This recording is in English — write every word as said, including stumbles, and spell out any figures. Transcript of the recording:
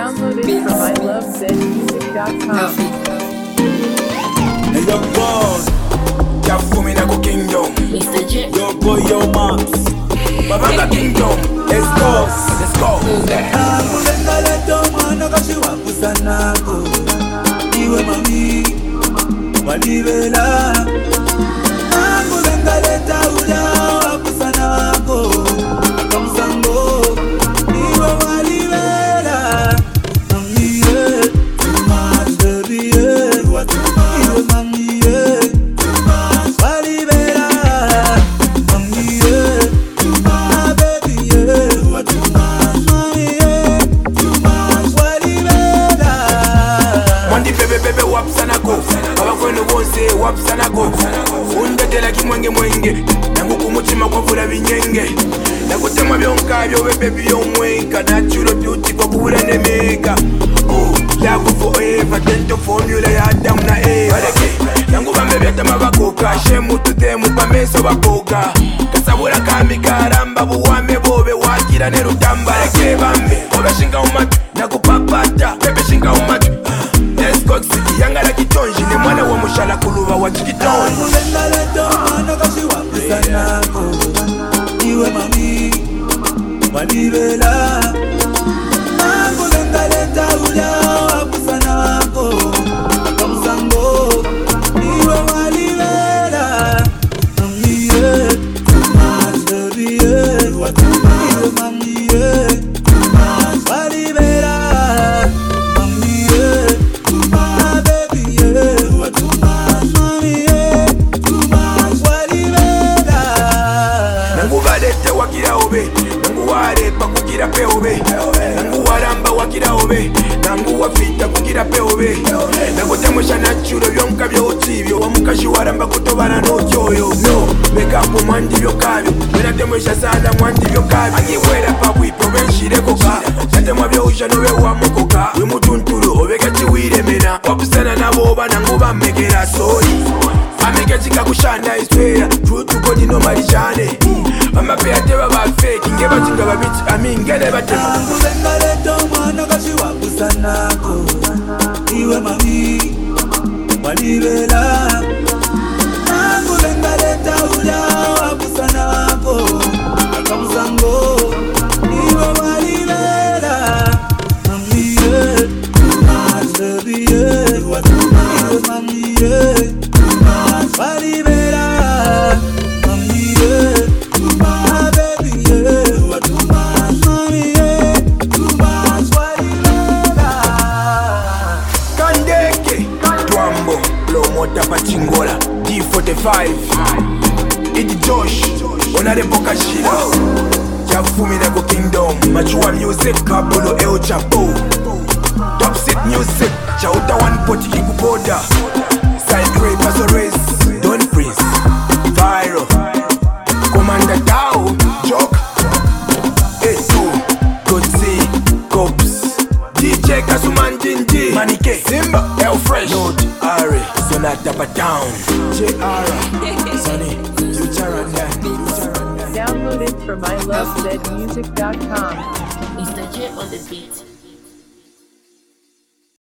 Downloaded from I love zed music dot com. Hey, young boss, Jafumi na go kingdom. Mister J. Yo boy, yo moms. Babanga kingdom. Let's go, let's go. Akulenga leto mwana kashiwa kusanako. Iwe mami, walibela. Akulenga leta uja wakusanako. Akamsango, iwe walibela. Mami ye, too much baby ye. Iwe mami ye, too much walibela. Mami ye, too much baby ye. Too much mami ye, too much walibela. Mwandi bebe bebe wapsana go. Abakwenu bose wapsana go. Undetela kimwenge mwenge. Nangu kumutima kwa vula binyenge. Nakutemwa byonka byowe baby yomwenka. Natural beauty kwa kura nemeka. Oh, love forever. Dento formula ya Adam na Eva. Bareke, nangu bambe byatama bakoka. Shemu tutemu pameso bakoka. Kasabura kami karamba. Buwame bobe wakira nerutamba. Bareke bambe, obe shinga umatu. Nakupapata, bebe shinga umatu. Yanga la kitonji ne mwana wa mushala kuluba wa chikitonji. Akulenga leto mwana kashiwa kusanako. Iwe mami, walibela. Akulenga leta uja wakusanako. Akamsango, iwe walibela. Mami ye, too much baby ye. Iwe mami ye, too much walibela. Mami ye, too much baby ye. Too much mami ye, too much walibela. Nangu balete wakira obe. Nangu ware pa kukira pe obe. Nangu waramba wakira obe. Nangu wafita kukira pe obe. Nangu temwesha nachuro byonka byotibyo. Wamukashi waramba kutobana no choyo. No, mekapo mwandi byokabyo. Wena temwesha sana mwandi byokabyo. Angiwera pa wipo benshire koka. Natemwa byosha nowe wamukoka. Wimutunturu obega chiwire mena. Wapusana naboba nangu bamekera sorry. Amike chika kushanda iswera. True to God no marijane. Amape ateba ba fake. Ngeba chinga ba bitch. Ami ngene batema. Akulenga leto mwana kashiwa kusanako. Iwe mami, walibela. Akulenga leta uja wakusanako. Akamsango, iwe walibela. Mami ye, too much baby ye. Iwe mami ye, too much walibela. Mami ye, too much baby ye. Too much mami ye, too much walibela. Kandeke Twambo Blow Mota Pachingola D forty-five Idi Josh Honorable Kashira Jafumi na go kingdom Machua music Kabulo El Chapo Top Set Music Chauta one poti kikuboda Side Ray Paso Race Don Prince Viral Commander Tao Joke A two Kotsi Cops D J Kasuman Jinji Manike Simba El Fresh Note Ari Sonata Patown J R Sonny Future and that Downloaded from I love zed music dot com. Mister J on the beat.